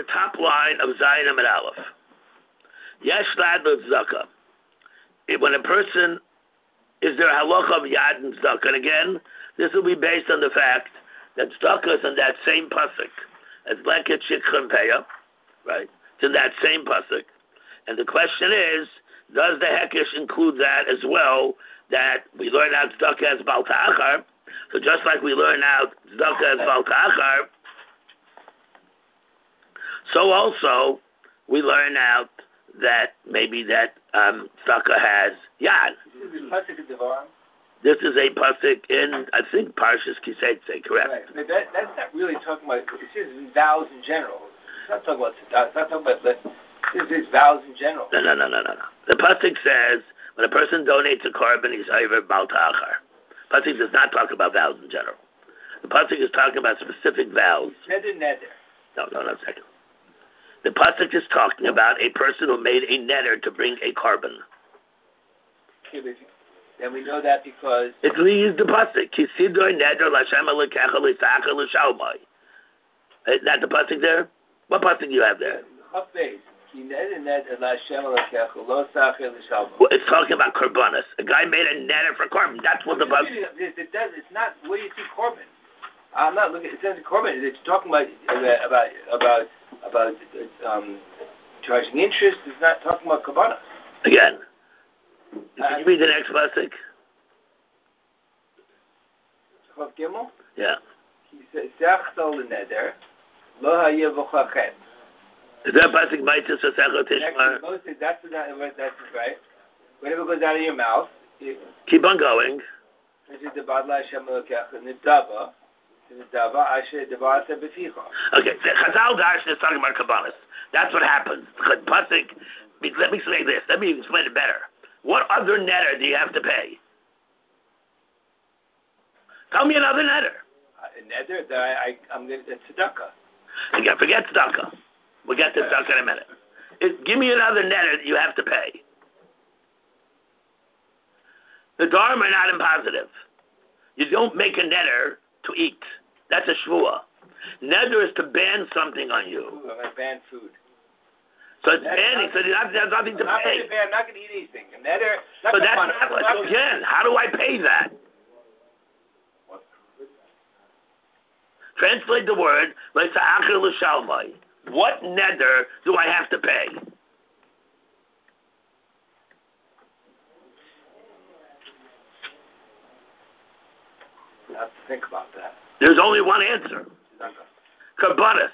top line of Zayin and Aleph. Yesh ladlut tzedakah. When a person, is there halacha of yad and tzedakah? And again, this will be based on the fact that tzedakah is in that same pasuk as leket shikha peya, right? It's in that same pasuk. And the question is, does the hekesh include that as well? That we learn out tzedakah as bal ta'achar. So just like we learn out tzedakah as bal ta'achar, so also we learn out that maybe that tzedakah has yad. This is a pasuk in, I think, Parshas Kiseitze, correct? Right. But that's not really talking about. It's just vows in general. It's not talking about tzedakah. It's not talking about. This is vows in general. No. The pasuk says when a person donates a korban, he's over bal ta'achar. Pasuk does not talk about vows in general. The pasuk is talking about specific vows. Neder. No, a second. The pasuk is talking about a person who made a neder to bring a korban. And we know that because it leaves the pasuk. Kisidor neder l'Hashem alekecha l'sachar l'shalmai. Is that the pasuk there? What pasuk do you have there? Well, it's talking about korbanos. A guy made a neder for korban. That's what the pasuk. It does. It's not. Where do you see korban? I'm not looking. It says korban. It's talking about charging interest. It's not talking about korbanos. Again. Can you read the next pasuk? Chav Gimel? Yeah. He says, "Sechtal l'neder, lo hayeh v'chachet." Is that pasuk maitis v'sechel tishmar? That's right. Whenever it goes out of your mouth, keep on going. Okay, the Chazal Darshan is talking about kabbalas. That's what happens. Pasuk. Let me say this. Let me explain it better. What other neder do you have to pay? Tell me another neder. A neder that I'm going to tzedakah. Again, forget tzedakah. We'll get to tzedakah in a minute. Give me another neder that you have to pay. The dharma are not impositive. You don't make a neder to eat. That's a shvuah. Neder is to ban something on you. I'm going to ban food. So it's banning, so there's nothing to pay. I'm not going to eat anything. So that's not what, again, how do I pay that? Translate the word, what neder do I have to pay? You have to think about that. There's only one answer. Karbanis.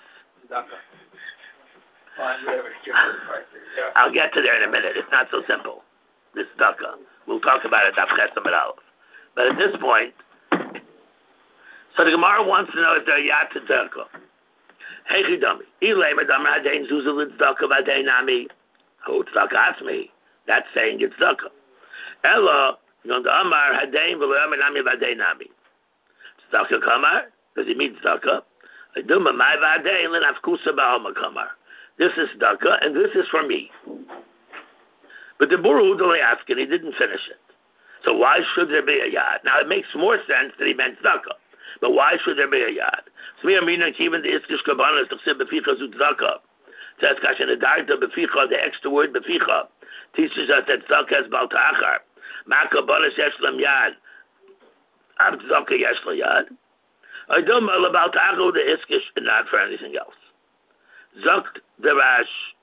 I'll get to there in a minute. It's not so simple. This tzedakah. We'll talk about it. But at this point, so the Gemara wants to know if they're yat tzedakah. Hey chidami, ilay madam hadein zuzul tzedakah vadein nami. Who tzedakah atzmi? That's saying it's tzedakah. Ella yond amar hadein v'lo nami vadein nami. Tzedakah kamar. Does he mean tzedakah? Aduma mai vadein lenafkusa ba'alma kamar. This is tzedakah, and this is for me. But the Buru Askin, he didn't finish it. So why should there be a yad? Now it makes more sense that he meant tzedakah. But why should there be a yad? So we are meaning even the iskish kabbalah to say beficha zu tzedakah. Says kashen adarta beficha, the extra word beficha teaches us that tzedakah is bal ta'achar. Ma kabbalah yesh lam yad. Ab tzedakah yesh la yad. I don't know about ta'achar the iskish and not for anything else. Zakt the Rash.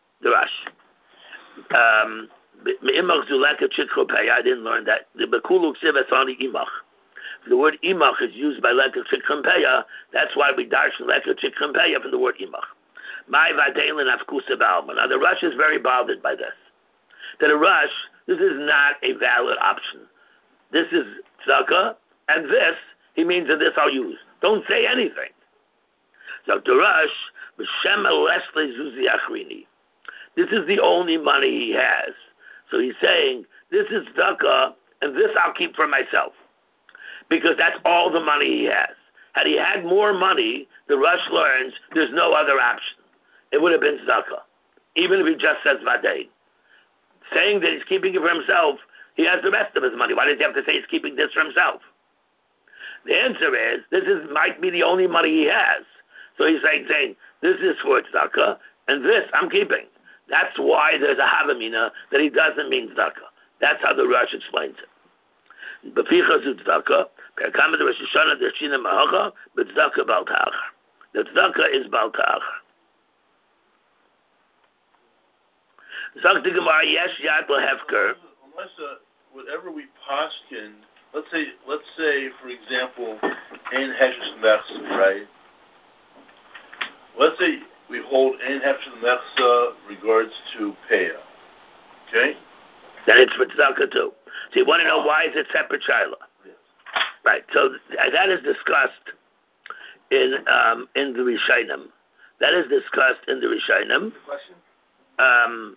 I didn't learn that. The Bekuluk Sivasani Imach. The word Imach is used by Lekha Chikhampeya. That's why we darshan Lekha Chikhampeya from the word Imach. My Vadelin Afkusa Balma. Now the Rush is very bothered by this. To the Rush, this is not a valid option. This is tzedakah, and this, he means that this I'll use. Don't say anything. So the Rush, this is the only money he has. So he's saying, this is tzedakah, and this I'll keep for myself. Because that's all the money he has. Had he had more money, the Rush learns there's no other option. It would have been tzedakah, even if he just says vadein. Saying that he's keeping it for himself, he has the rest of his money. Why does he have to say he's keeping this for himself? The answer is, might be the only money he has. So he's saying, this is for tzedakah, and this I'm keeping. That's why there's a havamina that he doesn't mean tzedakah. That's how the Rosh explains it. B'ficha zu tzedakah, perkama the Rosh Hashanah dershina ma'acha, b'tzedakah bal ta'achar. The tzedakah is bal ta'achar. Zak the Gemara, yesh yad lehefker. Unless whatever we poskin, let's say for example, ein heshus mechsa, right? Let's say we hold ein heshus mechsa regards to peah, okay? Then it's for tzedakah too. So you want to know why is it separate shaila? Yes. Right. So that is discussed in the Rishonim. That is discussed in the Rishonim. Question?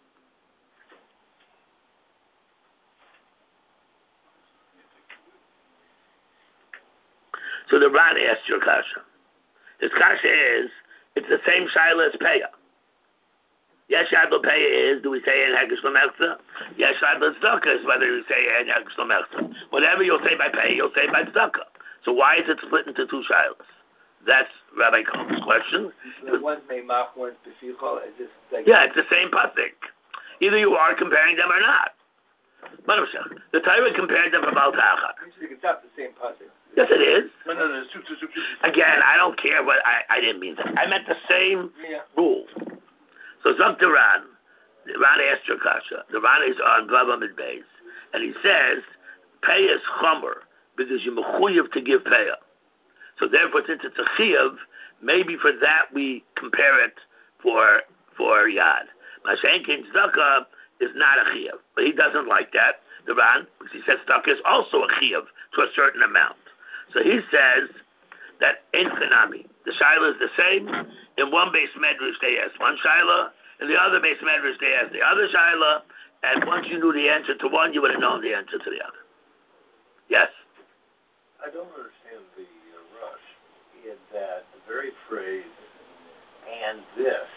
So the Ran asked your kasha. His kasha is, it's the same shaila as peah. Yesh yad peah is, do we say en hegesh l'mechza? Yesh yad tzedakah is whether you say en hegesh l'mechza. Whatever you'll say by peah, you'll say by tzedakah. So why is it split into two shailas? That's Rabbi Cohen's question. So one's meimach, one's befichol. Yeah, it's the same pasuk. Either you are comparing them or not. The Torah compared them about Ta'achar. It's not the same pasuk. Yes, it is. No, it's two. Again, I don't care what I didn't mean that. I meant the same rule. So Zok the Ran asked your kasha. The Ran is on Bava Midbeis, and he says pay is chomer because you're mechuyev to give payah. So therefore, since it's a chiyuv, maybe for that we compare it for yad. Mashenkin tzedakah is not a chiyuv, but he doesn't like that, the Ran, because he says tzedakah is also a chiyuv to a certain amount. So he says that in Chanami, the shaila is the same. In one base medrash they ask one shaila, in the other base medrash they ask the other shaila, and once you knew the answer to one, you would have known the answer to the other. Yes? I don't understand the rush in that the very phrase "and this,"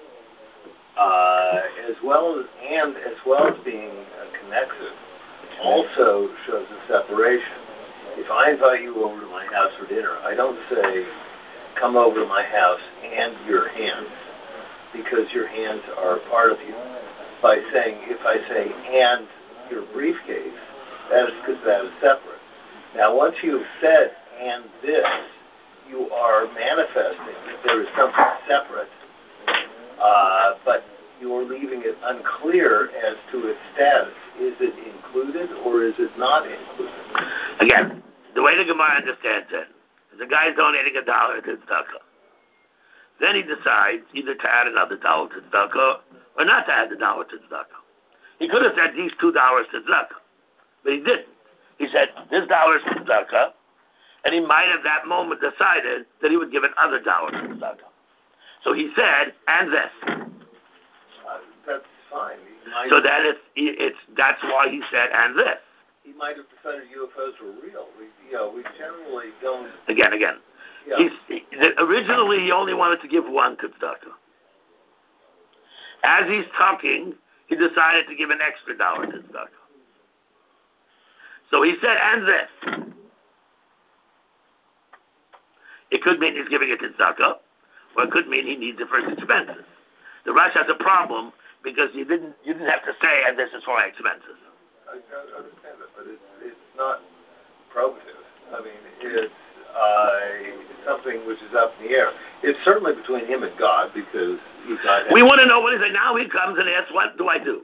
as well as being connected, also shows a separation. If I invite you over to my house for dinner, I don't say, "Come over to my house and your hands," because your hands are a part of you. If I say "and your briefcase," that is because that is separate. Now, once you've said "and this," you are manifesting that there is something separate, but you're leaving it unclear as to its status. Is it included or is it not included? Again, the way the Gemara understands it is the guy's donating $1 to tzedakah. Then he decides either to add another $1 to tzedakah or not to add the $1 to tzedakah. He could have said these $2 to tzedakah, but he didn't. He said this $1 to tzedakah, and he might have that moment decided that he would give another $1 to tzedakah. So he said, and this. That's fine. So that that's why he said, and this. He might have decided UFOs were real. We generally don't. Again. Yeah. Originally, he only wanted to give one to tzedakah. As he's talking, he decided to give an extra $1 to tzedakah. So he said, and this. It could mean he's giving it to tzedakah, or it could mean he needs it for his expenses. The Rosh has a problem because you didn't have to say, and this is for my expenses. I understand that, but it's not probative. I mean, it's something which is up in the air. It's certainly between him and God because he's not. We want to know what he said. Now he comes and asks, what do I do?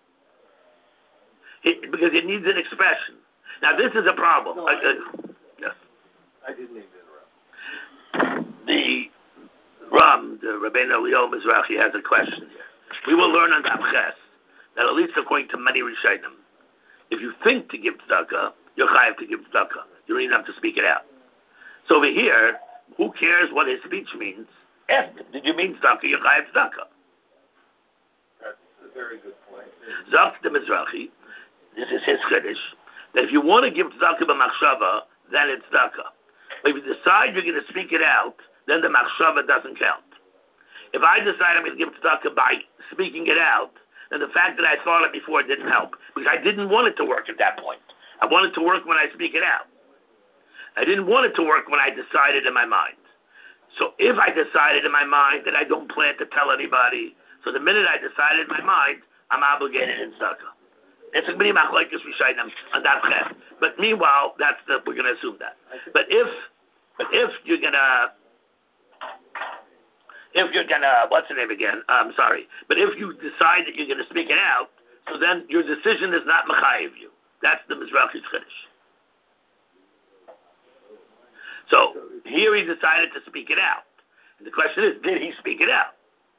Because it needs an expression. Now this is a problem. No, yes. I didn't mean to interrupt. The Rabbeinu Leo Mizrahi has a question here. We will learn on Daf Ches that at least according to many Rishonim, if you think to give tzedakah, you're chayav to give tzedakah. You don't even have to speak it out. So over here, who cares what his speech means? Ask him, did you mean tzedakah? You're chayav tzedakah. That's a very good point. Zak the Mizrahi, this is his chiddush, that if you want to give tzedakah b'machshava, then it's tzedakah. But if you decide you're going to speak it out, then the machshava doesn't count. If I decide I'm going to give tzedakah by speaking it out, then the fact that I thought it before didn't help, because I didn't want it to work at that point. I wanted to work when I speak it out. I didn't want it to work when I decided in my mind. So if I decided in my mind that I don't plan to tell anybody, so the minute I decided in my mind, I'm obligated in tzedakah. It's a mini machlokes Rishonim on that chet. But meanwhile, we're going to assume that. But if you're gonna, what's the name again? I'm sorry. But if you decide that you're going to speak it out, so then your decision is not mechayev you. That's the Mizrachi's chiddush. So here he decided to speak it out. And the question is, did he speak it out?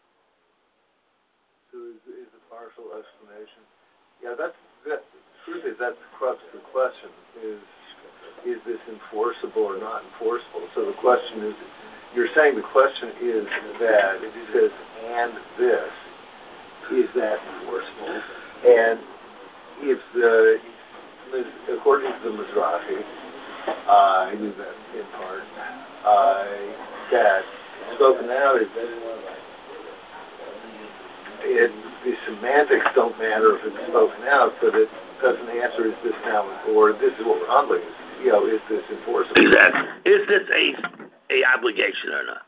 So is a partial explanation. Yeah, that's the crux of the question, is this enforceable or not enforceable? So the question is, you're saying the question is that if he says, and this, is that enforceable? And if according to the Mizrahi, I knew that in part, that spoken out is the semantics don't matter if it's spoken out, but it doesn't answer is this now, or this is what we're handling. Is this enforceable? Exactly. Is this a obligation or not?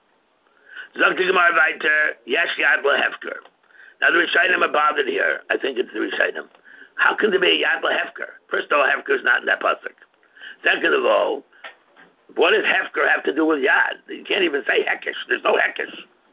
Zok the Gemara weiter, Yesh Yad Lahefker. Now the Rishonim are bothered here. I think it's the Rishonim. How can there be a Yad Lahefker? First of all, Hefker is not in that pasuk. Second of all, what does Hefker have to do with Yad? You can't even say Hekesh. There's no Hekesh.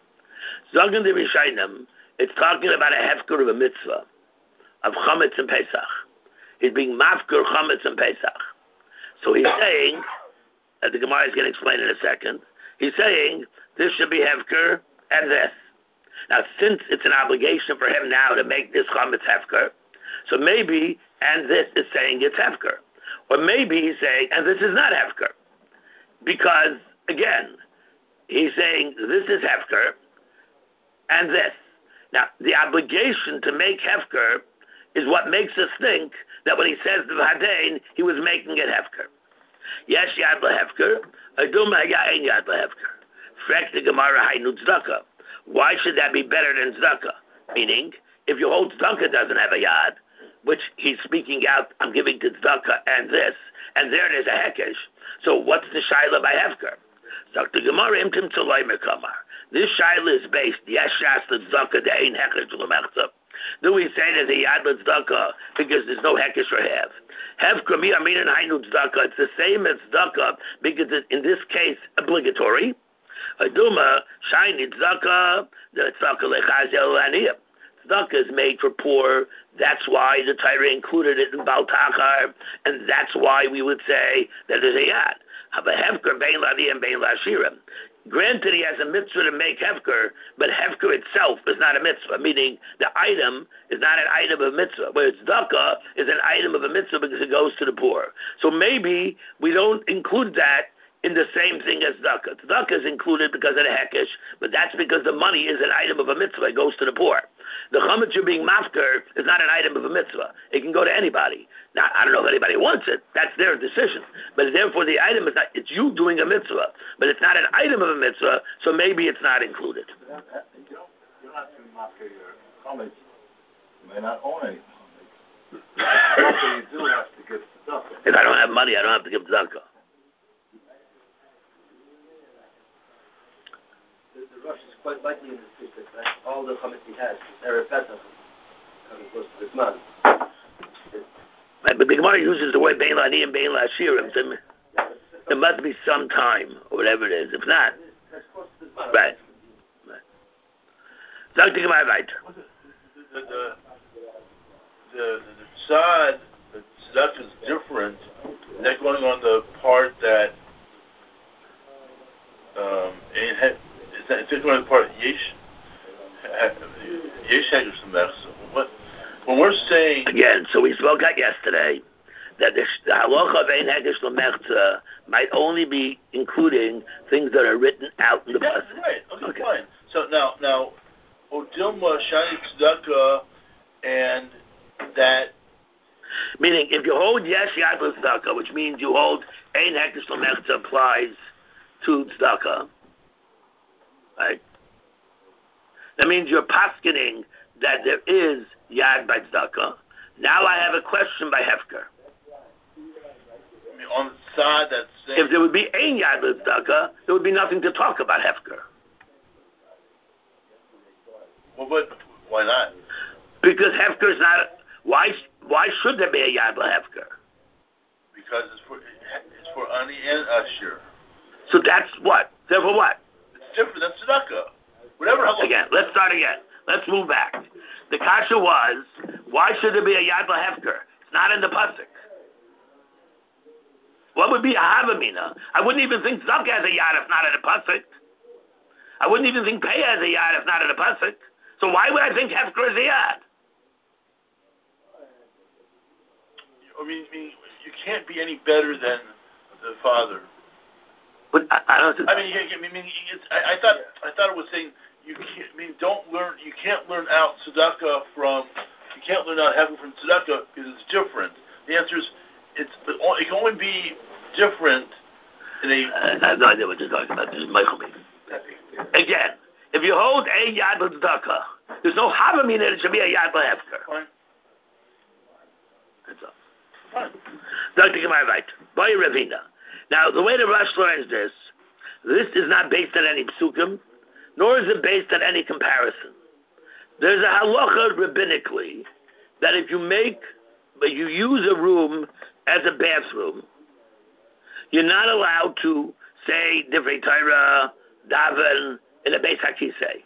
Zok the Rishonim, it's talking about a Hefker of a mitzvah, of Chametz and Pesach. He's being Mafker Chametz and Pesach. So he's saying, as the Gemara is going to explain in a second, he's saying this should be Hefker and this. Now, since it's an obligation for him now to make this Chametz Hefker, so maybe, and this is saying it's Hefker. Or maybe he's saying, and this is not Hefker. Because, again, he's saying this is Hefker and this. Now, the obligation to make Hefker is what makes us think that when he says the V'hadein, he was making it Hefker. Yes, Yad LaHefker. Aduma Ya'en Yad LaHefker. Frek the Gemara Hainu Tzedakah. Why should that be better than Tzedakah? Meaning, if your whole Tzedakah doesn't have a Yad, which he's speaking out, I'm giving to Tzedakah and this, and there it is a Hekesh. So what's the Shaila by Hefker? So the Gemara Imtim Tzolay Mekamar. This Shaila is based, Yesh Shas L'Tzedakah De'ein Hekesh L'Mechza. Do we say there's a Yad L'Tzedakah because there's no Hekesh or Hev? Hefker Mi Amin and Hainu Tzedakah. It's the same as Tzedakah because it's, in this case, obligatory. Aduma, Shiny Tzedakah, the Tzedakah Lechazel Aniyah. Tzedakah is made for poor. That's why the Torah included it in Baal Tachar, and that's why we would say that there's a Yad. Have a Hefker Bein Ladi and Bein Lashirim. Granted, he has a mitzvah to make Hefker, but Hefker itself is not a mitzvah, meaning the item is not an item of a mitzvah, whereas Tzedakah is an item of a mitzvah because it goes to the poor. So maybe we don't include that in the same thing as Tzedakah. Tzedakah is included because of the Hekesh, but that's because the money is an item of a mitzvah. It goes to the poor. The chametz you're being mafker is not an item of a mitzvah. It can go to anybody. Now, I don't know if anybody wants it. That's their decision. But therefore, the item is not, it's you doing a mitzvah. But it's not an item of a mitzvah, so maybe it's not included. You don't have to mafker your chametz. You may not own any chametz. You do have to give tzedakah. If I don't have money, I don't have to give tzedakah. The Rosh is quite likely in this district that all the chametz he has is Erev Pesach, coming close to this month. Right, but the Gemara uses the word Bein Lani and Bein Lashirim. There must be some time, or whatever it is. If not, That's close to this month. right. Sag the Gemara weiter. The tzad, the tzedakah is different. They're going on the part that it's going on the part Yesh Hager Samech. When we're saying Again, so we spoke out yesterday that the halacha of Ein Hegesh L'Mechza might only be including things that are written out in the pasuk. Right. Okay, fine. So now, Odilma, Shani Tzedakah, and that. Meaning, if you hold Yesh Yad L'Tzedakah, which means you hold Ein Hegesh L'Mechza applies to Tzedakah, right? That means you're paskening that there is Yad by Tzedakah. Now I have a question by Hefker. on the side that's saying... If there would be ein yad l'tzedakah, there would be nothing to talk about hefker. Well, but why not? Because hefker is not. Why should there be a yad l'hefker? Because it's for ani and usher. So that's what. Therefore, what? It's different than tzedakah. Whatever. Again, let's start again. Let's move back. The kasha was, why should there be a yad l'hefker? It's not in the pasuk. What would be a havamina? I wouldn't even think tzedakah has a yad if not in the pasuk. I wouldn't even think pay has a yad if not in the pasuk. So why would I think hefker is a yad? I mean, you can't be any better than the father. But I don't. I thought it was saying you can't. I mean, you can't learn out tzedakah from. You can't learn out hefker from tzedakah because it's different. The answer is it can only be different in a. I have no idea what you're talking about. This is Michael me. Again, if you hold a yad l'tzedakah, there's no havamina that it should be a yad l'hefker. Fine. That's all. Fine. Dr. Gemara, right. Boy Ravina. Now, the way the Rosh learns this is not based on any psukim, nor is it based on any comparison. There's a halacha rabbinically that if you use a room as a bathroom, you're not allowed to say divrei Torah, daven in a Beis HaKisei.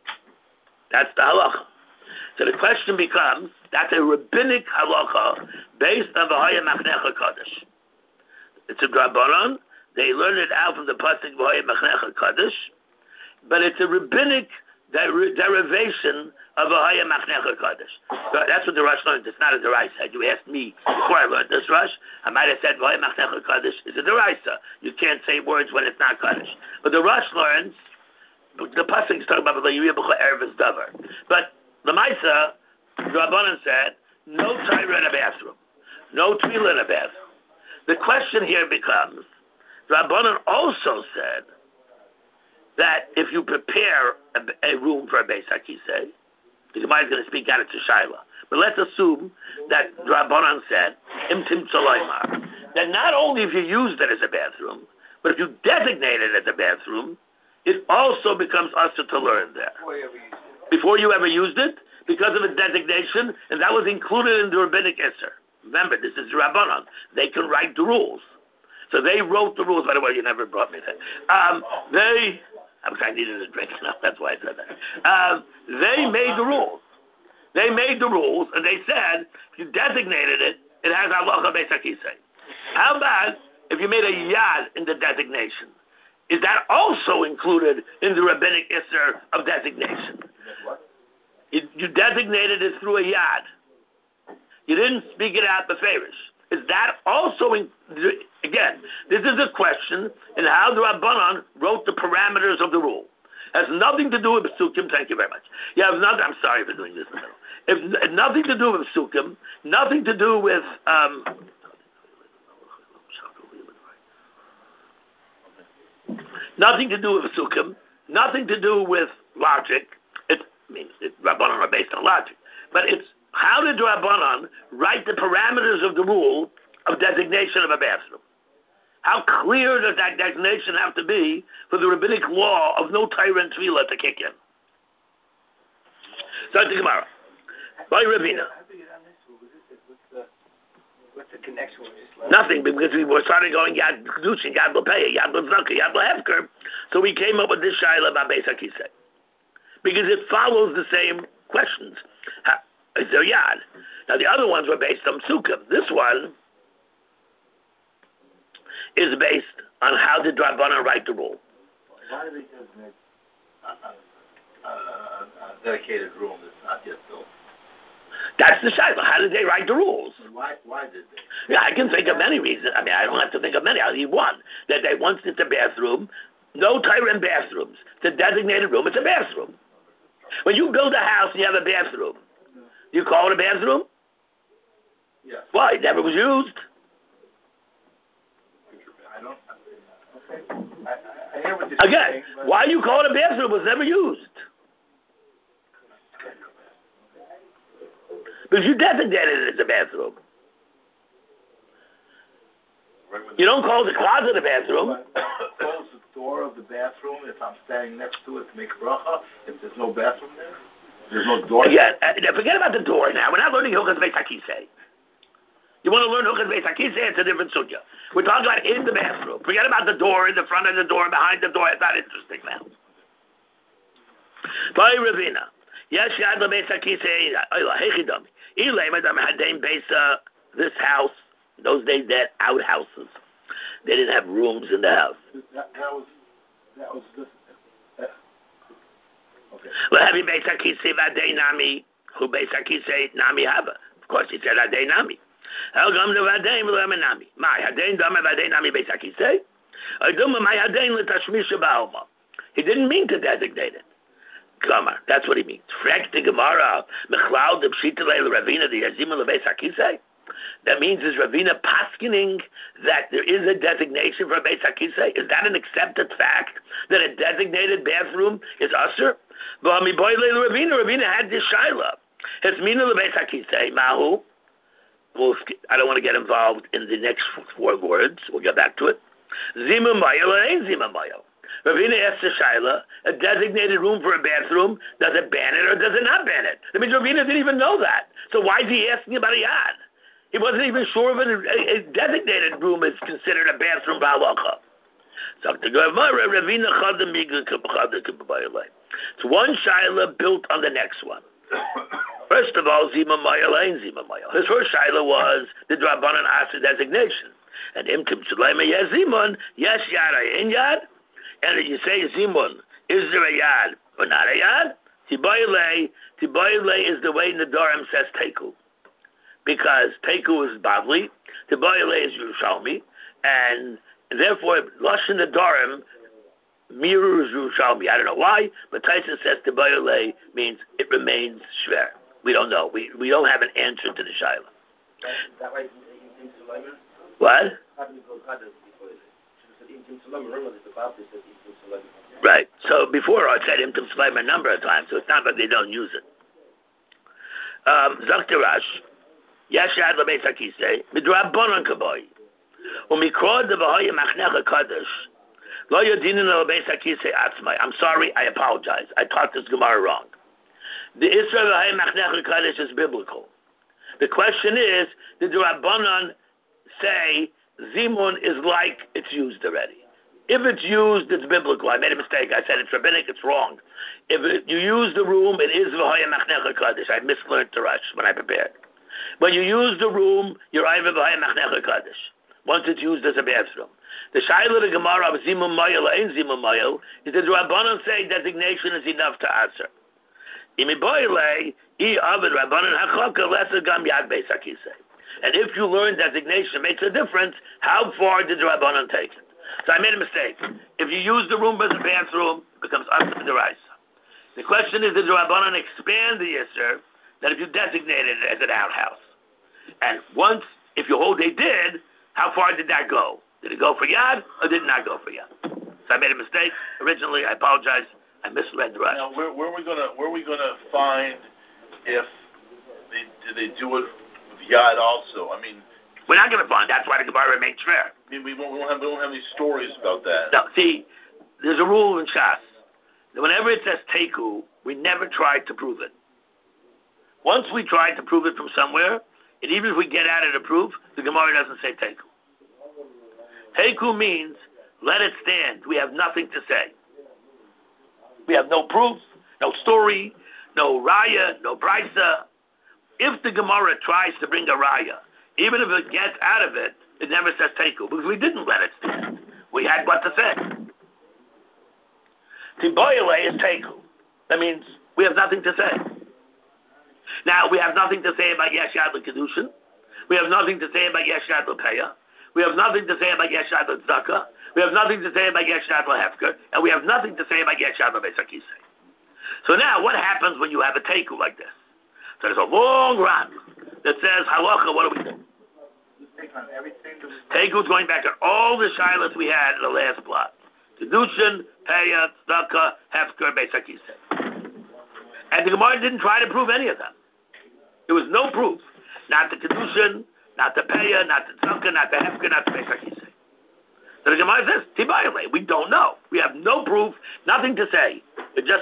That's the halacha. So the question becomes, that's a rabbinic halacha based on the V'haya Machnecha Kodesh. It's a drabanan. They learn it out from the pasuk V'haya Machnecha Kodesh, but it's a rabbinic derivation of V'haya Machnecha Kodesh. So that's what the Rosh learned. It's not a deraisa. You asked me before I learned this Rosh, I might have said V'haya Machnecha Kodesh is a deraisa. You can't say words when it's not Kodesh. But the Rosh learns, the pasuk is talking about V'layiriyah b'chol erev davar. But the Maisa, Rabbanan said, no Torah in a bathroom, no tefillah in a bathroom. The question here becomes, Rabbanan also said that if you prepare a room for a Beis HaKisei, the Gemara is going to speak out of Shaila. But let's assume that Rabbanan said, Imtim Tzalaymar, that not only if you used it as a bathroom, but if you designate it as a bathroom, it also becomes usher to learn there. Before you ever used it, because of its designation, and that was included in the rabbinic Isser. Remember, this is Rabbanan. They can write the rules. So they wrote the rules. By the way, you never brought me that. I needed a drink now. That's why I said that. They made the rules. They made the rules, and they said, if you designated it, it has halacha Beis HaKisei. How about if you made a yad in the designation? Is that also included in the rabbinic Isser of designation? You designated it through a yad. You didn't speak it out beferish. Is that also, again, this is a question in how the Rabbanan wrote the parameters of the rule. Has nothing to do with Psukim, thank you very much. You have nothing, I'm sorry for doing this in the middle. It's nothing to do with Psukim, nothing to do with, nothing to do with Psukim, nothing to do with logic. Rabbanan are based on logic. But it's how did Rabbanan write the parameters of the rule of designation of a bathroom? How clear does that designation have to be for the rabbinic law of no Torah and Tefillah to kick in? Start the Gemara. By Ravina. What's the connection? Nothing, because we were starting going Yad Kedushin, Yad L'Peya, Yad L'Zaka, Yad L'Hefker. So we came up with this Shaila about Beis HaKisei. Because it follows the same questions. Is there Yad? Now the other ones were based on Psukim. This one is based on how did Rabbanan write the rule. Why do they designate a dedicated room that's not yet built? That's the Shaila. How did they write the rules? Why did they? Yeah, I can think of many reasons. I mean, I don't have to think of many. I'll need one. That they once it's a bathroom, no Torah in bathrooms. It's a designated room. It's a bathroom. When you build a house and you have a bathroom, you call it a bathroom? Yes. Why? It never was used. I don't. Okay. I hear what you're saying. Again, why you call it a bathroom? It was never used. Because you designated it as a bathroom. Right when You don't close the closet of the bathroom. Close the door of the bathroom if I'm standing next to it to make a bracha. If there's no bathroom there, there's no door. Again, forget about the door now. We're not learning Hilchas Beis HaKisei. You want to learn Hilchas Beis HaKisei? It's a different sugya. We're talking about in the bathroom. Forget about the door, in the front of the door, behind the door. It's not interesting now. By Ravina. Yes, Yad LeBeis HaKisei. This house, in those days, they had outhouses. They didn't have rooms in the house. That was this. Okay. Of course, he said Adei Nami. He didn't mean to designate it. Gemara, that's what he means. That means is Ravina paskening that there is a designation for Beis HaKisei? Is that an accepted fact that a designated bathroom is usher? Ravina had this shaila. Hesmina leBeis HaKisei mahu. I don't want to get involved in the next 4 words. We'll get back to it. Zima mayo or ain't zima mayo. Ravina asked the shaila, a designated room for a bathroom, does it ban it or does it not ban it? That means Ravina didn't even know that. So why is he asking about a yad? He wasn't even sure if a designated room is considered a bathroom ba'alacha. It's one shaila built on the next one. First of all, Zima Mayel ain't Zima Mayel. His first shaila was the Drabanan Asa designation. And Imtim Shulaima Yes Zimun, yes Yad, ain't Yad. And if you say Zimun, is there a Yad or not a Yad? Tibayile is the way Nadarim says Teku. Because Teku is Bavli, Tibayile is Yerushalmi, and therefore Lashon Nadarim mirrors Yerushalmi. I don't know why, but Tyson says Tibayile means it remains Shver. We don't know. We don't have an answer to the Shaila. That way, in Suleiman? What? Right. So before I said Imtim Suleiman a number of times, so it's not that they don't use it. Zaktirash, Yashad LeBeis HaKisei, Midrabanan Kaboy, Umikrod Bahaya Machnecha Kadosh, Lo Yodinin LeBeis HaKisei Atzmai. I'm sorry, I apologize. I taught this Gemara wrong. The Isra Bahaya Machnecha Kadosh is biblical. The question is, did the Rabbanan say Zimun is like it's used already? If it's used, it's biblical. I made a mistake. I said it's rabbinic. It's wrong. If you use the room, it is v'hoya machnecha kadosh. I mislearned the Rush when I prepared. When you use the room, you're either v'hoya machnecha kadosh. Once it's used as a bathroom. The shaila the Gemara of Zimum Mayel ain't Zimum Mayel is that the Rabbanan say designation is enough to answer. And if you learn designation makes a difference, how far did the Rabbanan take it? So I made a mistake. If you use the room as a bathroom, it becomes up to the Raisa. The question is, did the Rabbanan expand the Yisr that if you designated it as an outhouse? And once, if you hold they did, how far did that go? Did it go for Yad or did it not go for Yad? So I made a mistake. Originally, I apologize. I misread the Rashi. Now, where are we gonna find if they do it with Yad also? I mean, we're not gonna find. That's why the Gemara remains fair. I mean, we don't have any stories about that. No, see, there's a rule in Shas that whenever it says Teku, we never tried to prove it. Once we tried to prove it from somewhere, and even if we get at it to prove, the Gemara doesn't say Teku. Teku means let it stand. We have nothing to say. We have no proof, no story, no raya, no brisa. If the Gemara tries to bring a raya, even if it gets out of it, it never says Teku, because we didn't let it stand. We had what to say. Tiboyele is Teku. That means we have nothing to say. Now, we have nothing to say about Yeshad L'Kedushin. We have nothing to say about Yeshad L'Peya. We have nothing to say about Yeshad L'Tzedakah. We have nothing to say about Yeshad L'Hefker. And we have nothing to say about Yeshad L'Beis HaKisei. So now, what happens when you have a Teku like this? So there's a long run that says, Halacha, what do we do? Teku is going back on all the shilas we had in the last block. Kedushin, Peya, Tzedakah, Hefker, Beis HaKisei. And the Gemara didn't try to prove any of them. There was no proof. Not the Kedushin, not the Peya, not the Tzedakah, not the Hefker, not the Beis HaKisei. So the Gemara says, Tibayale, we don't know. We have no proof, nothing to say. It just...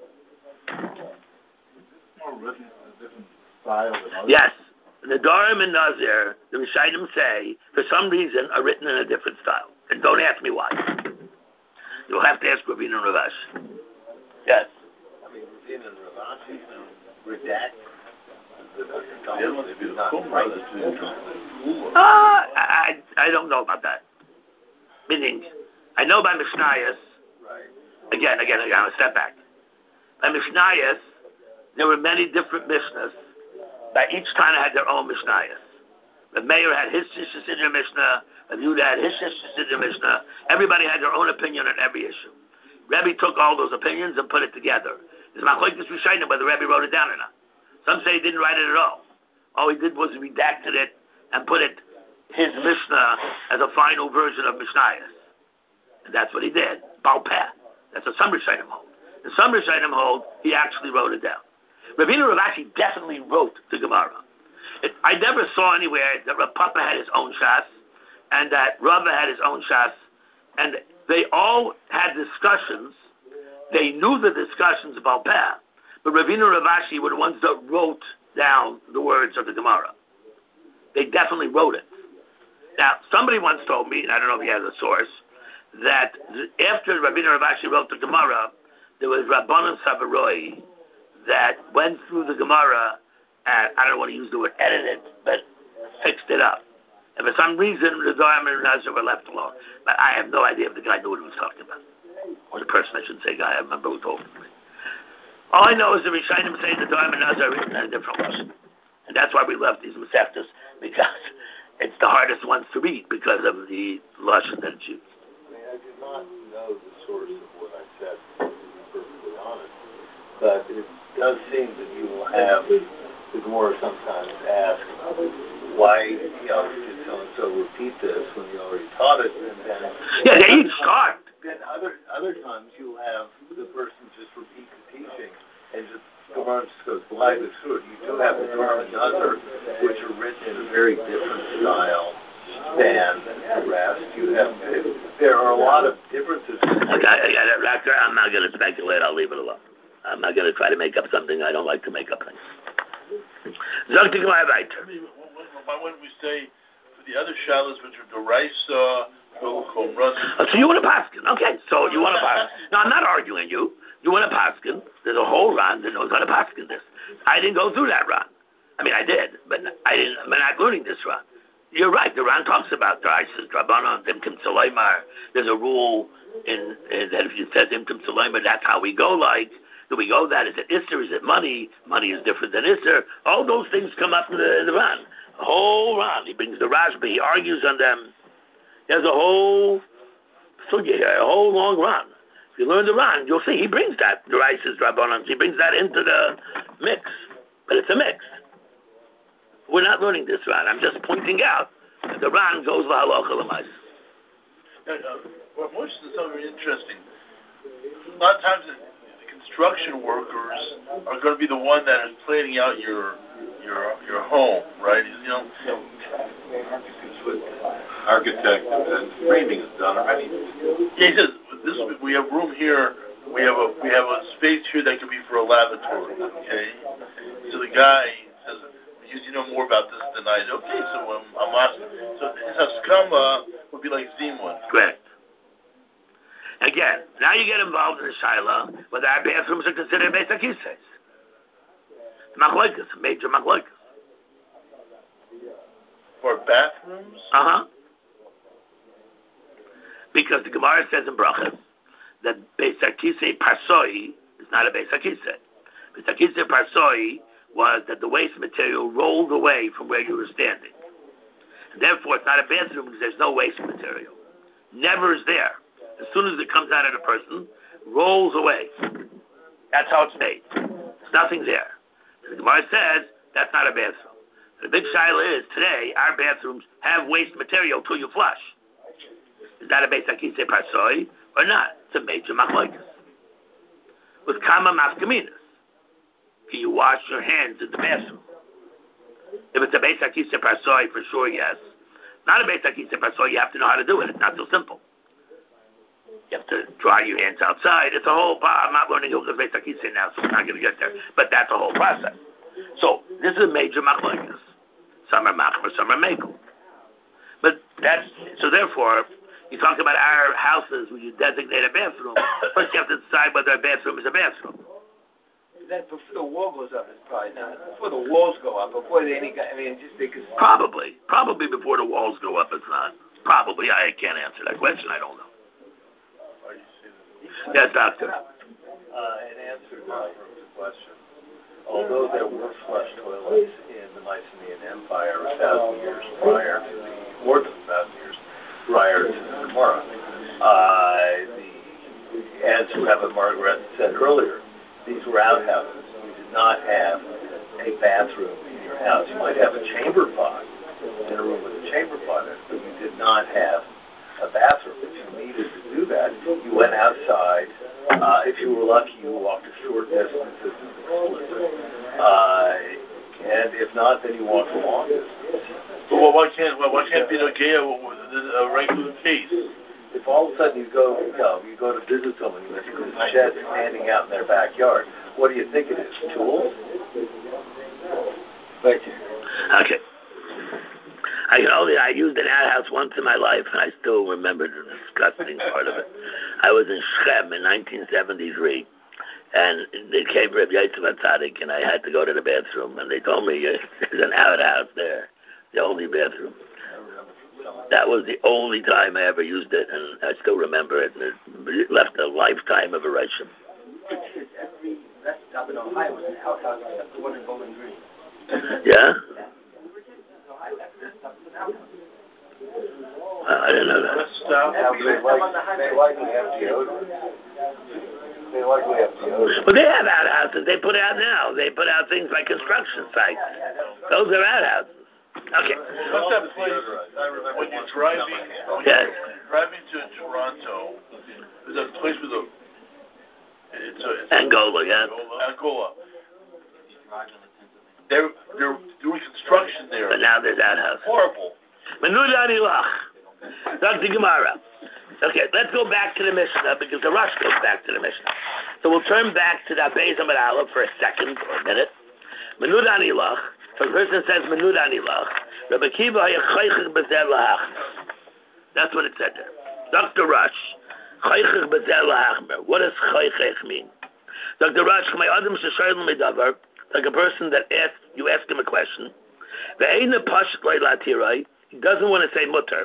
More written in a different style than others. Yes. The Dorim and Nazir, the Rishonim say, for some reason, are written in a different style. And don't ask me why. You'll have to ask Ravina and Ravash. Yes. I mean, Ravina and Ravash redact I don't know about that. Meaning, I know by Mishnayos. Right. Again, I'll step back. By Mishnayos, there were many different Mishnahs. By each Tana had their own Mishnayos. The mayor had his Shishis Mishnah. The Yehuda had his Shishis Mishnah. Everybody had their own opinion on every issue. Rebbe took all those opinions and put it together. It's Machlokes Rishonim whether Rebbe wrote it down or not. Some say he didn't write it at all. All he did was redacted it and put it, his Mishnah, as a final version of Mishnayos. And that's what he did. Baal Peh. That's what some Rishonim hold. And some Rishonim hold he actually wrote it down. Ravina Ravashi definitely wrote the Gemara. I never saw anywhere that Rav Papa had his own Shas and that Rava had his own Shas, and they all had discussions. They knew the discussions about Peh, but Ravina Ravashi were the ones that wrote down the words of the Gemara. They definitely wrote it. Now, somebody once told me, and I don't know if he has a source, that after Ravina Ravashi wrote the Gemara, there was Rabbanan Savaroi that went through the Gemara and, I don't want to use the word edited, but fixed it up. And for some reason, the Dorim and Nazir were left alone. But I have no idea if the guy knew what he was talking about. Or the person, I shouldn't say guy, I remember who told me. All I know is the Rishonim say the Dorim and Nazir are written in a different lashon. And that's why we love these Masechtas, because it's the hardest ones to read because of the lashon that it's used. I mean, I do not know the source of what I said, to be perfectly honest. But it does seem that you will have the Gemara sometimes ask, why did so-and-so repeat this when you already taught it? And then they each start. Then other times you'll have the person just repeat the teaching and just Gemara just goes blindly through it. You do have the Torah and Nazar, which are written in a very different style than the rest. There are a lot of differences. Doctor, I'm not going to speculate. I'll leave it alone. I'm not going to try to make up something. I don't like to make up things. Why wouldn't we say for the other shalas, which are Doraisa, Chom Rasi? So you want to paskin? Okay, so you want to paskin. No, I'm not arguing you. You want to paskin. There's a whole Ran that knows how to paskin this. I didn't go through that Ran. I mean, I did, but I'm not learning this Ran. You're right. The Ran talks about Doraisa, Drabanan, Dimkim Sulaimar. There's a rule in that if you said Dimkim Sulaimar, that's how we go like. Do we go that? Is it Isser? Is it money? Money is different than Isser. All those things come up in the Ran. A whole Ran. He brings the Rashba. He argues on them. There's a whole sugya here, a whole long Ran. If you learn the Ran, you'll see he brings that. The Rice's Rabbanans. He brings that into the mix. But it's a mix. We're not learning this Ran. I'm just pointing out that the Ran goes lahalacha l'mais. Well, Moshe is something very interesting. A lot of times construction workers are going to be the one that is planning out your home, right? Architect and framing is done already. Yeah, he says we have room here. We have a space here that could be for a lavatory. Okay, so the guy says, "You know more about this than I do." Okay, so I'm asking. So his haskama would be like Zimun. Correct. Again, now you get involved in the shaila whether our bathrooms are considered Beis HaKisei. Machlokes, major machlokes. For bathrooms? Because the Gemara says in Brachas that Beis HaKisei Parsoi is not a Beis HaKisei. Beis HaKisei Parsoi was that the waste material rolled away from where you were standing. And therefore, it's not a bathroom because there's no waste material. Never is there. As soon as it comes out of the person, rolls away. That's how it's made. There's nothing there. The Gemara says that's not a bathroom. The big shaila is today our bathrooms have waste material till you flush. Is that a Beis HaKisei Parsoi or not? It's a major machlokes. With kama mafkaminas, can you wash your hands in the bathroom? If it's a Beis HaKisei Parsoi, for sure, yes. Not a Beis HaKisei Parsoi, you have to know how to do it. It's not so simple. You have to dry your hands outside. It's a whole. I'm not learning Hilchos Beis HaKisei now, so we're not going to get there. But that's a whole process. So this is a major machlokes. Some are machmer, some are mekel. But that's so. Therefore, you talk about our houses where you designate a bathroom. First, you have to decide whether a bathroom is a bathroom. Then before the wall goes up, it's probably not. Before the walls go up, before any. I mean, just because. Probably before the walls go up, it's not. Probably, I can't answer that question. I don't know. Yes, doctor. In answer to the question, although there were flush toilets in the Mycenaean Empire 1,000 years prior to more than 1,000 years prior to the Gemara, as Rabbi Margaret said earlier, these were outhouses. You did not have a bathroom in your house. You might have a chamber pot in a room with a chamber pot in it, but you did not have a bathroom. If you needed to do that, you went outside. If you were lucky, you walked a short distance. This is explicit. And if not, then you walked a long distance. Well, why can't be no gay a regular case? If all of a sudden you go to visit someone, you see this shed standing out in their backyard, what do you think it is? Tools? Thank you. Okay. I used an outhouse once in my life, and I still remember the disgusting part of it. I was in Shechem in 1973, and they came Reb Yosef Atzadik, and I had to go to the bathroom, and they told me there's an outhouse there, the only bathroom. That was the only time I ever used it, and I still remember it, and it left a lifetime of erection. Every rest stop in Ohio was an outhouse except the one in Bowling Green. Yeah? I didn't know that. They likely have deodorant. Well, they have outhouses. They put out now. They put out things like construction sites. Those are outhouses. Okay. What's that place when you're driving? Driving to Toronto, there's a place with it's Angola, yeah. Angola. They're doing construction there. But now there's outhouses. Horrible. Menuda Anilach. Dr. Gemara. Okay, let's go back to the Mishnah because the Rush goes back to the Mishnah. So we'll turn back to the Beis Amud Aleph for a second or a minute. Menuda Anilach. So the person says Menuda Anilach. Rabbi Kiva hayachaychich b'zeh lahachmer. That's what it said there. Dr. Rush. Chaychich b'zeh lahachmer. What does chaychich mean? Dr. Rush, my adam sheshoyel medavar. Like a person that you ask him a question. He doesn't want to say mutter.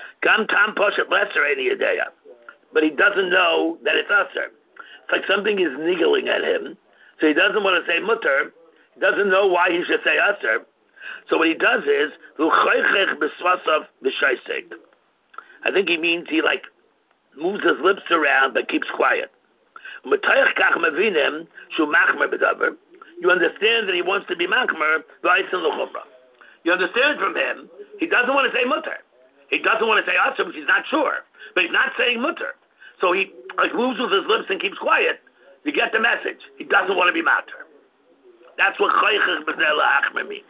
But he doesn't know that it's usher. It's like something is niggling at him. So he doesn't want to say mutter. He doesn't know why he should say usher. So what he does is, I think he means he moves his lips around but keeps quiet. You understand that he wants to be makmer, you understand from him, he doesn't want to say mutter. He doesn't want to say asr, which he's not sure. But he's not saying mutter. So he moves with his lips and keeps quiet. You get the message. He doesn't want to be matter. That's what choichech b'zeh la'achmer means.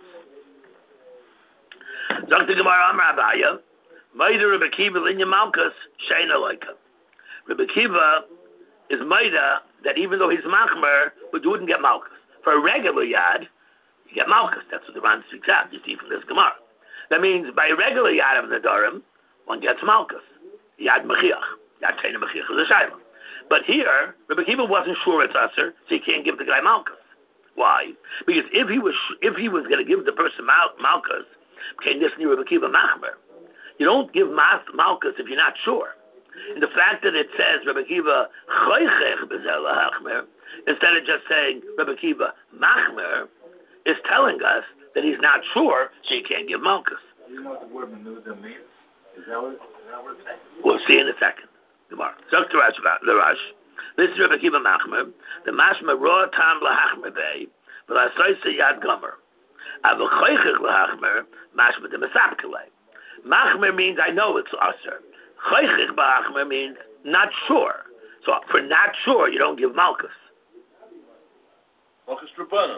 Dr. Gemara Amar Abaya, Maida Rebbe Kiva Linya Malkus, Sheina Loika. Rebbe Kiva is Maida that even though he's machmer, but you wouldn't get Malkus. For a regular yad, you get Malkus. That's what the Ran speaks out. You see from this Gemara. That means by a regular yad of Nadarim, one gets Malkus. Yad Mechiach. Yad Teina Mechiach is a Shaila. But here, Rebbe Kiva wasn't sure it's Usher, so he can't give the guy Malkus. Why? Because if he was going to give the person Malkus, okay, this new Rebbe Kiva machmer. You don't give Malkus if you're not sure. And the fact that it says Rebbe Kiva choichech b'zeh la'achmer, instead of just saying Rebbe Kiva machmer, is telling us that he's not sure, so you can't give Malkus. Do you know what the word menuda means? Is that what it's saying? We'll see in a second. Tomorrow. So the Rash. This is Rebbe Kiva machmer. The mashma raw tam lahachmer bay, but I say yad gomer. Ava choichech lahachmer mashma de mesapkelei. Machmer means I know it's usher. Choichech ba'achmer means not sure. So for not sure, you don't give Malkus. Malkus Rabbanan.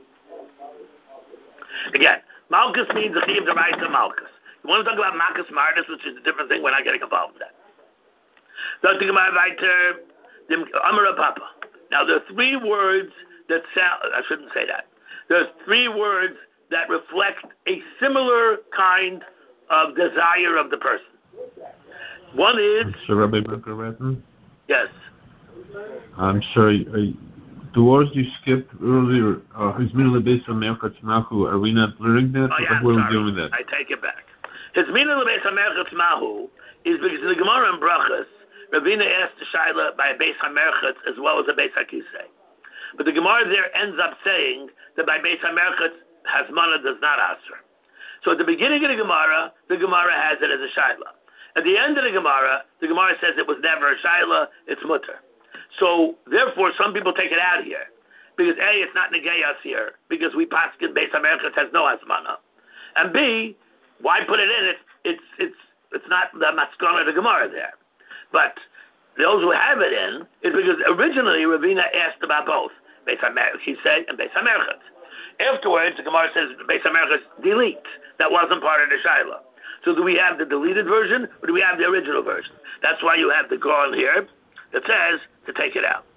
Again, Malkus means the chiyuv the right to Malkus. You want to talk about Malkus Mardis, which is a different thing, we're not getting involved in that. Dr. Gemara weiter, dem Amara Papa. Now there are three words that sound, I shouldn't say that. There's three words that reflect a similar kind of desire of the person. One is... So Rabbi Berger, yes. I'm sorry, the words you skipped earlier, his middle based on Merchatz Mahu, are we not learning that? Oh, yeah, what are we sorry. doing with that? I take it back. His middle based on Merchatz Mahu is because in the Gemara and Brachas, Ravina asked the Shaila by a Beis HaMerchatz as well as a Beis HaKisei. But the Gemara there ends up saying that by Beis HaMerchatz, Hasmana does not answer. So at the beginning of the Gemara has it as a Shaila. At the end of the Gemara says it was never a Shaila, it's Mutter. So therefore, some people take it out here. Because A, it's not Negeyas here, because we paskin Beis HaMerchatz has no Hasmana. And B, why put it in? It's not the Maskana of the Gemara there. But those who have it in is because originally Ravina asked about both Beis HaMerchatz, he said, and Beis HaMerchatz. Afterwards, the Gemara says Beis HaMerchatz delete. That wasn't part of the Shaila. So do we have the deleted version or do we have the original version? That's why you have the Goran here that says to take it out.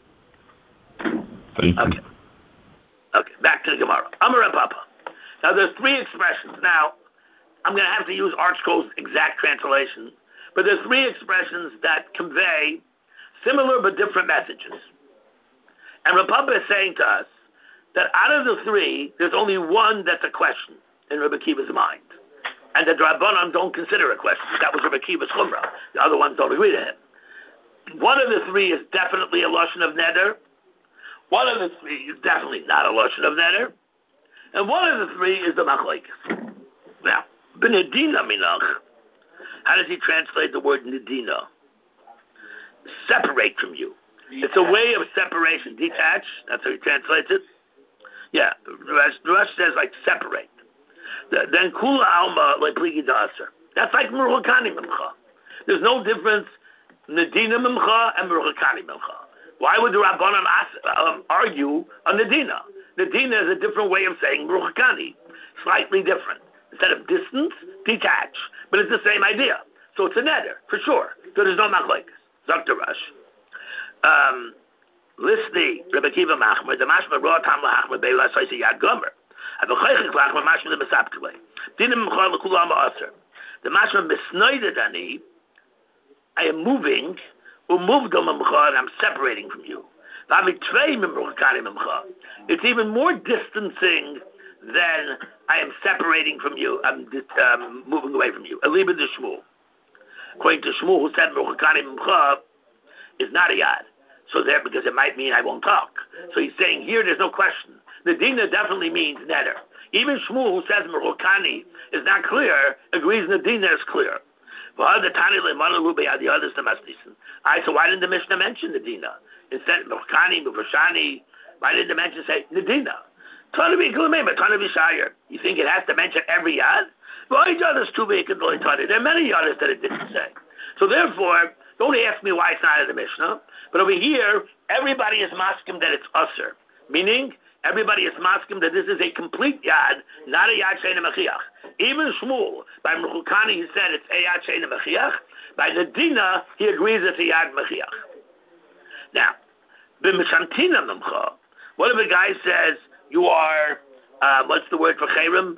Thank you. Okay, back to the Gemara. Amar and Papa. Now there's three expressions. Now, I'm going to have to use ArtScroll's exact translation, but there's three expressions that convey similar but different messages. And Rav Papa is saying to us that out of the three, there's only one that's a question in Rabbi Akiva's mind. And the Rabbanan don't consider a question. That was Rabbi Akiva's Chumrah. The other ones don't agree to him. One of the three is definitely a Lashon of Neder. One of the three is definitely not a Lashon of Neder. And one of the three is the Machlekes. Now, B'nedina minach. How does he translate the word Nedina? Separate from you. It's a way of separation. Detach. That's how he translates it. Yeah. The rest says like separate. Then Kula Alma like Pligi Daser. That's like Merukani Mimcha. There's no difference Nedina Mimcha and Merukani Mimcha. Why would the Rabbanan argue on Nedina? Nedina is a different way of saying Merukani. Slightly different. Instead of distance, detach. But it's the same idea. So it's a neder, for sure. So there's no machlekes. Dr. Rush. Listi, Rebbe Kiva Machmer, the Mashmer Roa Tam Lahachmer Beila Soisi Yad Gomer. The Mashma Misnoidadani, I am moving, and I'm separating from you. It's even more distancing than I am separating from you. I'm moving away from you. According to Shmuel, who said is not a yad. So there, because it might mean I won't talk. So he's saying here there's no question. Nedina definitely means neder. Even Shmuel, who says Merukani is not clear, agrees Nedina is clear. So why didn't the Mishnah mention Nedina? Instead, Merukani, Mufashani, why didn't the Mishnah say Nedina? You think it has to mention every yad? There are many yadas that it didn't say. So therefore, don't ask me why it's not in the Mishnah. But over here, everybody is maskim that it's usher. Meaning, everybody is maskim that this is a complete yad, not a yad sheina mechiach. Even Shmuel, by Merukani, he said it's a yad sheina mechiach. By Nedina, he agrees it's a yad mechiach. Now, b'mishamtina memcha, what if a guy says, you are, what's the word for cherem?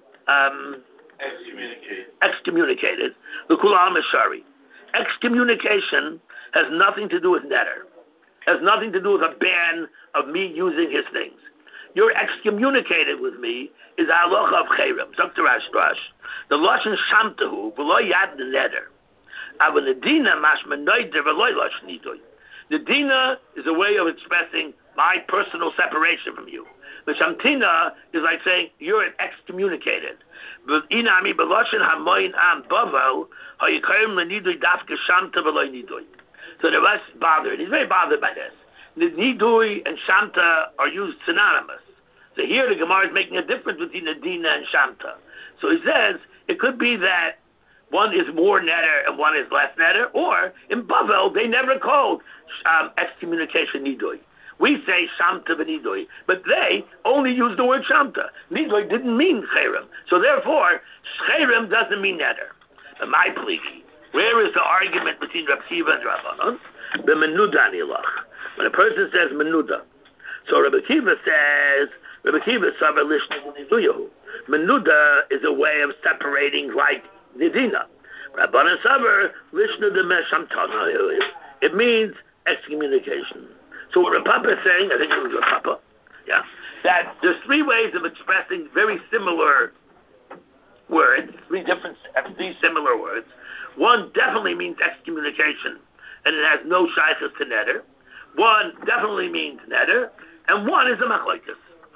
Excommunicated. The kulam is shari. Excommunication has nothing to do with neder. Has nothing to do with a ban of me using his things. You're excommunicated with me is halacha of cherem. Dr. Ashtrash. The lashon shamtahu v'lo yad neder. Ava nedina mashma noider v'lo lashon nidoy. Nedina is a way of expressing my personal separation from you. The shamtina is like saying you're excommunicated. Inami b'lashon hamoyin am bavel hayikarim l'nidoy dafka shamta v'lo nidoy. So the rest bothered. He's very bothered by this. The Nidui and Shamta are used synonymous. So here the Gemara is making a difference between Nedina and Shamta. So he says it could be that one is more neder and one is less neder, or in Bavel they never called excommunication Nidui. We say Shamta v'Nidui, but they only use the word Shamta. Nidui didn't mean Cherem. So therefore, Cherem doesn't mean neder. My pligi. Where is the argument between Reb Kiva and Rabbanon? The Menuda Nilach. When a person says Menuda, so Reb Kiva says, Reb Kiva Savar Lishna Niluyahu. Menuda is a way of separating like Nidina. Rabbanon Savar Lishna de Meshamtana. It means excommunication. So what Reb Papa is saying, I think it was Reb Papa, yeah, that there's three ways of expressing very similar words, three similar words. One definitely means excommunication, and it has no shaykhus to neder. One definitely means neder, and one is a machlokes.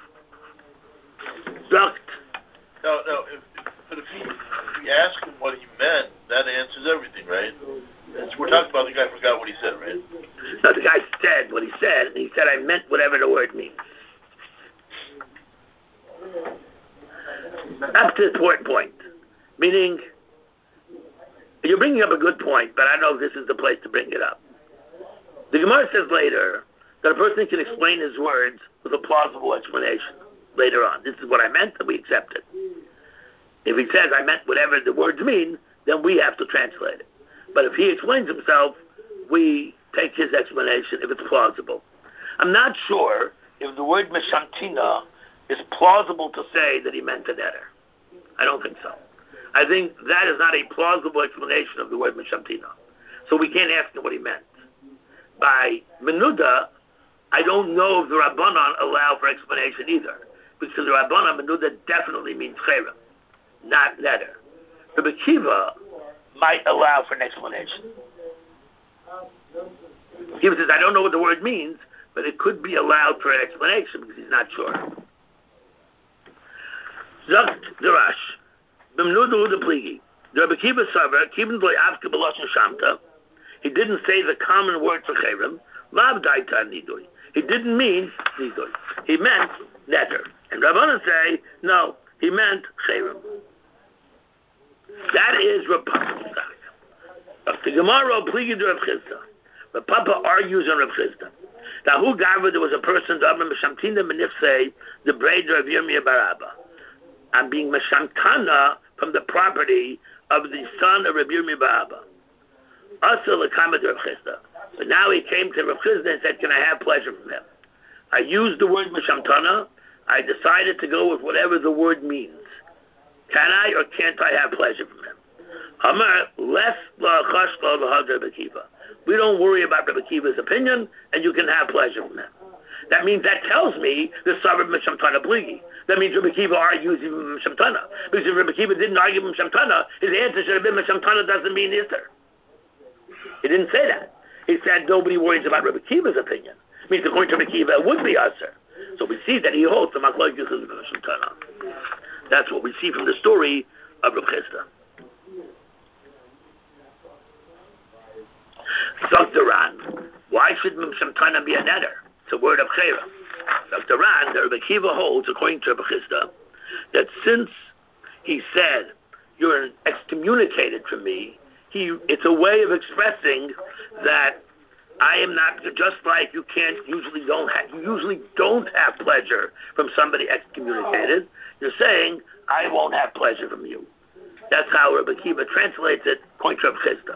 No. But if we ask him what he meant, that answers everything, right? We're talking about the guy forgot what he said, right? No, the guy said what he said, and he said, I meant whatever the word means. That's the important point. Meaning, you're bringing up a good point, but I don't know if this is the place to bring it up. The Gemara says later that a person can explain his words with a plausible explanation later on. This is what I meant, and we accept it. If he says, I meant whatever the words mean, then we have to translate it. But if he explains himself, we take his explanation if it's plausible. I'm not sure if the word Meshamtina is plausible to say that he meant a neder. I don't think so. I think that is not a plausible explanation of the word Meshamtina. So we can't ask him what he meant. By Menuda, I don't know if the Rabbanan allow for explanation either. Because the Rabbanan, Menuda definitely means Cherem, not neder. The Kiva might allow for an explanation. Kiva says, I don't know what the word means, but it could be allowed for an explanation because he's not sure. Zakt Darash, Bimnudu the Pligi. The Rebbe Kiva Savar, Kivin Doi Avka Beloshin Shamta. He didn't say the common word for Cherem, Lav Daita Nidui. He didn't mean Nidui. He meant neder. And Rabbanan say, no, he meant Cherem. That is Reb Papa's style. The Gemara Pligi to Reb Chizda. Reb Papa argues on Reb Chizda. Now, who gave there was a person to Abba Meshamtina Menifsei, the braider of Yirmiyah Barabba. I'm being Meshamtana from the property of the son of Reb Yirmiyah Barabba. Also, L'Kamad Reb Chizda. But now he came to Reb Chizda and said, can I have pleasure from him? I used the word Meshamtana. I decided to go with whatever the word means. Can I or can't I have pleasure from him? Amar, less la'achashla l'hadra b'kiva. We don't worry about Rebbe Kiva's opinion, and you can have pleasure from him. That means that tells me the Savar Meshamtana Pligi. That means Rebbe Kiva argues even Meshamtana. Because if Rebbe Kiva didn't argue Meshamtana, his answer should have been Meshamtana doesn't mean Isser. He didn't say that. He said nobody worries about Rebbe Kiva's opinion. It means according to Rebbe Kiva, it would be Isser. So we see that he holds the Machlokes is Meshamtana. That's what we see from the story of Reb Chizda. Dr. Ran, why should Meshamtana be a neder? It's a word of Cherem. Dr. Ran, the Rebbe Kiva holds, according to Reb Chizda, that since he said, you're excommunicated from me, it's a way of expressing that I am not, just like you usually don't have pleasure from somebody excommunicated. You're saying, I won't have pleasure from you. That's how Rebbe Kiva translates it, according to Reb Chizda.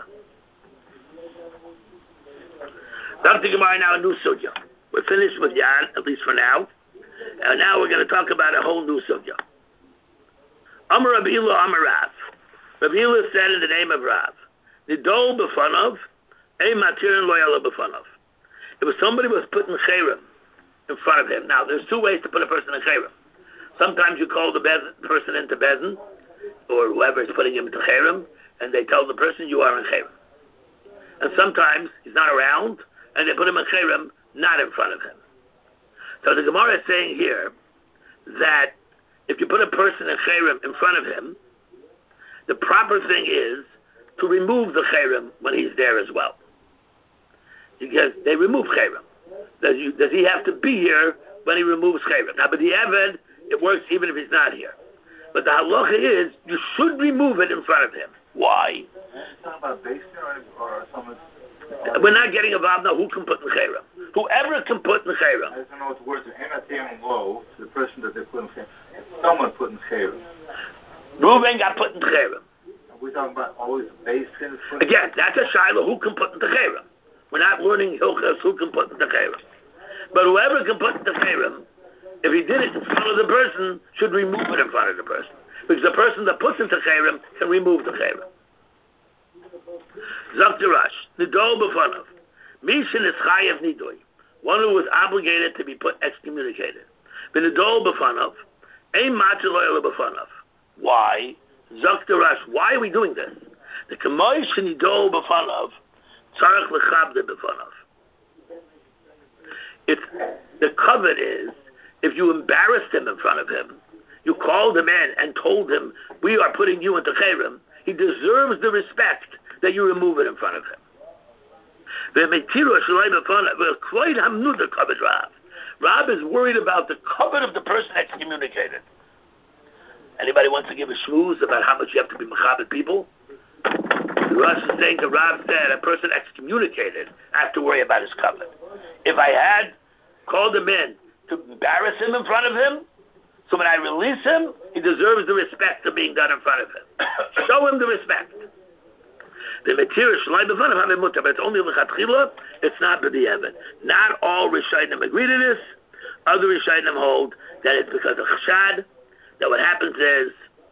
Dr. Gemara, now a new sugya. We're finished with Yan, at least for now. And now we're going to talk about a whole new sugya. Amar Rabbi Hila Amar Rav. Rabbi Hila said in the name of Rav, Nidol b'fanav, ei matirin lo yala b'fanav. If somebody was putting cherem in front of him, now there's two ways to put a person in cherem. Sometimes you call the person into bezin, or whoever is putting him into cherem, and they tell the person you are in cherem. And sometimes he's not around, and they put him in cherem not in front of him. So the Gemara is saying here that if you put a person in cherem in front of him, the proper thing is to remove the cherem when he's there as well. Because they remove cherem. Does he have to be here when he removes cherem? Now, but the Eved, it works even if he's not here. But the halacha is, you should remove it in front of him. Why? Talking about basement or someone's... We're not getting involved now. Who can put in cherem? Whoever can put in cherem. I don't know what the words are. Enatim low to the person that they put in cherem. Someone put in cherem. Reuven got put in cherem. We're talking about always base in Again, that's a Shiloh who can put in the Chayrim. We're not learning Hilchas who can put in the Chayrim. But whoever can put in the Chayrim, if he did it in front of the person, should remove it in front of the person. Because the person that puts into Chayrim can remove the Chayrim. Zok Dirash, Nidol B'fanav. Mishin is Chayev Nidoi. One who was obligated to be put excommunicated. V'Nidol B'fanav. Ein Matzah Lo B'fanav. Why? Zok Dirash, why are we doing this? The Kamoy Shenidol B'fanav, Tzarech L'chabde B'fanav. It's, the covet is, if you embarrassed him in front of him, you called him in and told him, we are putting you into Chayrim, he deserves the respect that you remove it in front of him. Rab is worried about the covet of the person excommunicated. Anybody wants to give a shmooze about how much you have to be mechabed people? The Rosh is saying that Rab said a person excommunicated has to worry about his covet. If I had called him in to embarrass him in front of him, so when I release him, he deserves the respect of being done in front of him. Show him the respect. The material shalai b'fanav have mutar, but it's only l'chatchila. It's not b'di'evet. Not all Rishonim agree to this. Other Rishonim hold that it's because of chashad. That what happens is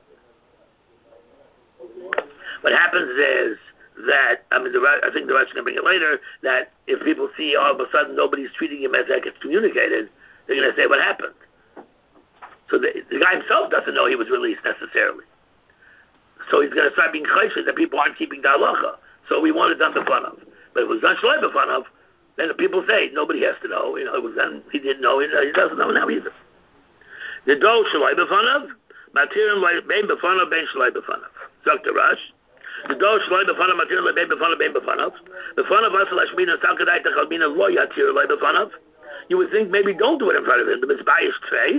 that I think the Rosh is going to bring it later. That if people see all of a sudden nobody's treating him as that gets communicated, they're going to say what happened. So the guy himself doesn't know he was released necessarily. So he's going to start being chayshed that people aren't keeping the halacha. So we want it done b'fanav. But if it was done shalai b'fanav, then the people say nobody has to know. It was then he didn't know. He doesn't know now either. The do shalai b'fanav, material bein b'fanav, bein shalai b'fanav. Dr. Rash. The do shalai b'fanav, material bein b'fanav, bein b'fanav. B'fanav asal hashmina salkadai techalmina lo yatir lai b'fanav. You would think maybe don't do it in front of him. The mitzvah is trey.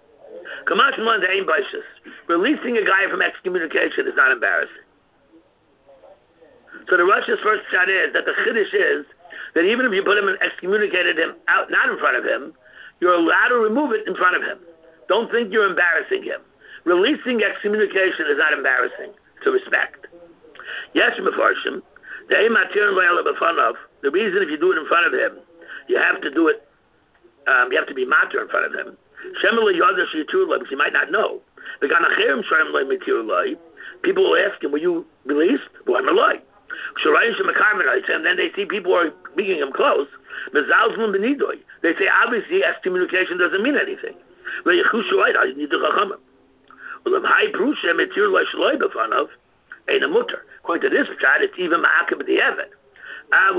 Releasing a guy from excommunication is not embarrassing. So the Russia's first shot is that the chiddush is that even if you put him and excommunicated him out, not in front of him, you're allowed to remove it in front of him. Don't think you're embarrassing him. Releasing excommunication is not embarrassing. It's a respect. Yes, Mefarshim, the reason if you do it in front of him, you have to do it. You have to be matir in front of him. Because he might not know. People will ask him, were you released? Well, I'm alive. And then they see people are making him close. They say, obviously, excommunication doesn't mean anything. According to this chat, it's even ma'akib b'di'evet. So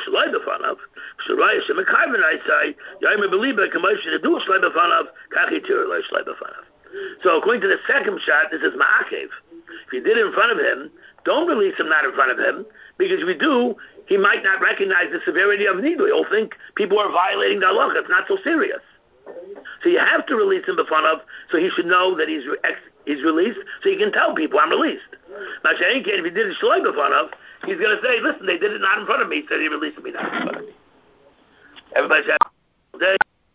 according to the second shot, this is ma'akev. If you did it in front of him, don't release him not in front of him, because if you do, he might not recognize the severity of nidui. He'll think people are violating the halacha. It's not so serious. So you have to release him in front of, so he should know that he's released, so he can tell people I'm released. If he did it shalai in front of, he's going to say, listen, they did it not in front of me, so he released me not in front of me. Everybody say,